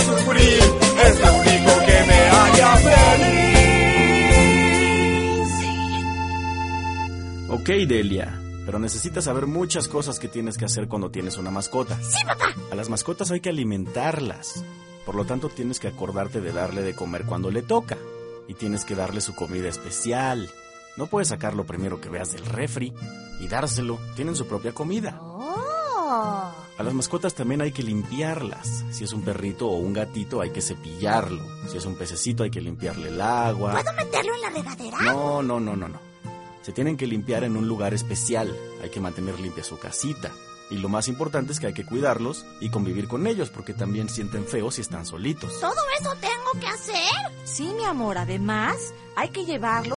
sufrir, es lo único que me haría feliz. Ok, Delia, pero necesitas saber muchas cosas que tienes que hacer cuando tienes una mascota. ¡Sí, papá! A las mascotas hay que alimentarlas. Por lo tanto, tienes que acordarte de darle de comer cuando le toca. Y tienes que darle su comida especial. No puedes sacar lo primero que veas del refri y dárselo. Tienen su propia comida. ¡Oh! A las mascotas también hay que limpiarlas. Si es un perrito o un gatito, hay que cepillarlo. Si es un pececito, hay que limpiarle el agua. ¿Puedo meterlo en la regadera? No. Se tienen que limpiar en un lugar especial. Hay que mantener limpia su casita. Y lo más importante es que hay que cuidarlos y convivir con ellos, porque también sienten feo si están solitos. ¿Todo eso tengo que hacer? Sí, mi amor, además hay que llevarlo